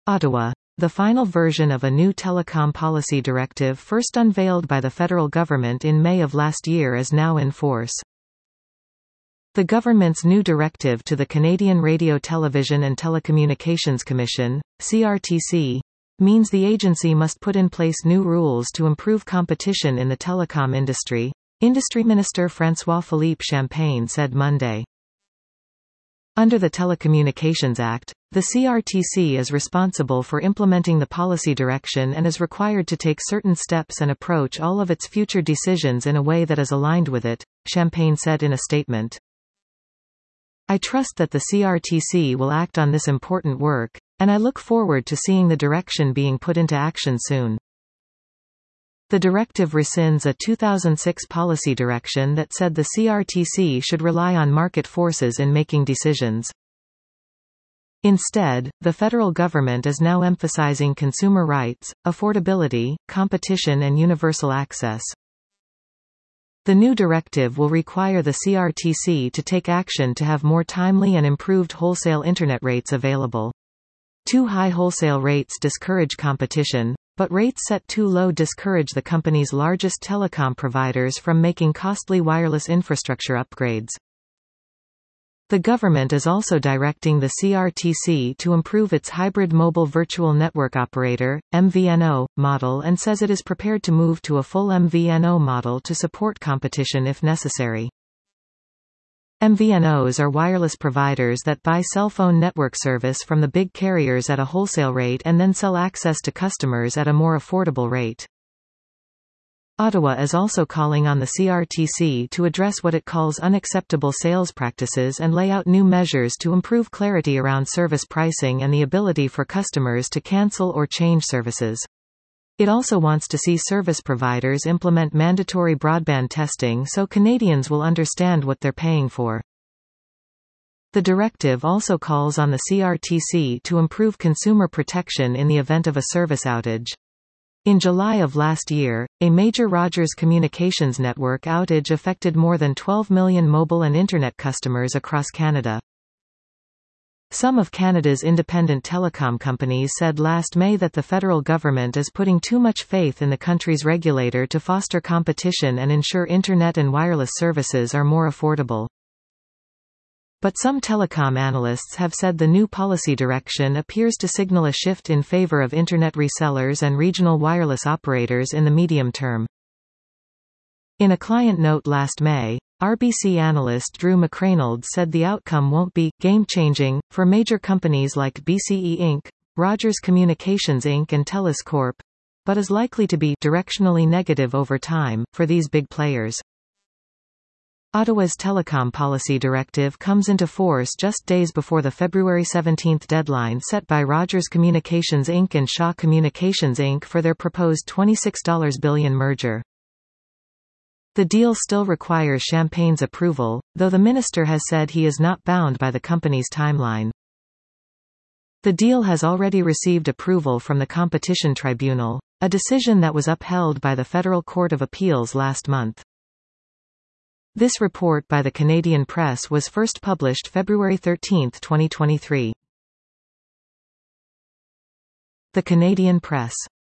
Ottawa. The final version of a new telecom policy directive first unveiled by the federal government in May of last year is now in force. The government's new directive to the Canadian Radio Television and Telecommunications Commission, CRTC, means the agency must put in place new rules to improve competition in the telecom industry, Industry Minister François-Philippe Champagne said Monday. Under the Telecommunications Act, the CRTC is responsible for implementing the policy direction and is required to take certain steps and approach all of its future decisions in a way that is aligned with it, Champagne said in a statement. I trust that the CRTC will act on this important work, and I look forward to seeing the direction being put into action soon. The directive rescinds a 2006 policy direction that said the CRTC should rely on market forces in making decisions. Instead, the federal government is now emphasizing consumer rights, affordability, competition and universal access. The new directive will require the CRTC to take action to have more timely and improved wholesale Internet rates available. Too high wholesale rates discourage competition, but rates set too low discourage the company's largest telecom providers from making costly wireless infrastructure upgrades. The government is also directing the CRTC to improve its hybrid mobile virtual network operator (MVNO) model and says it is prepared to move to a full MVNO model to support competition if necessary. MVNOs are wireless providers that buy cell phone network service from the big carriers at a wholesale rate and then sell access to customers at a more affordable rate. Ottawa is also calling on the CRTC to address what it calls unacceptable sales practices and lay out new measures to improve clarity around service pricing and the ability for customers to cancel or change services. It also wants to see service providers implement mandatory broadband testing so Canadians will understand what they're paying for. The directive also calls on the CRTC to improve consumer protection in the event of a service outage. In July of last year, a major Rogers Communications network outage affected more than 12 million mobile and Internet customers across Canada. Some of Canada's independent telecom companies said last May that the federal government is putting too much faith in the country's regulator to foster competition and ensure Internet and wireless services are more affordable. But some telecom analysts have said the new policy direction appears to signal a shift in favor of Internet resellers and regional wireless operators in the medium term. In a client note last May, RBC analyst Drew McReynolds said the outcome won't be game-changing for major companies like BCE Inc., Rogers Communications Inc. and TELUS Corp., but is likely to be directionally negative over time for these big players. Ottawa's telecom policy directive comes into force just days before the February 17 deadline set by Rogers Communications Inc. and Shaw Communications Inc. for their proposed $26 billion merger. The deal still requires Champagne's approval, though the minister has said he is not bound by the company's timeline. The deal has already received approval from the Competition Tribunal, a decision that was upheld by the Federal Court of Appeals last month. This report by the Canadian Press was first published February 13, 2023. The Canadian Press.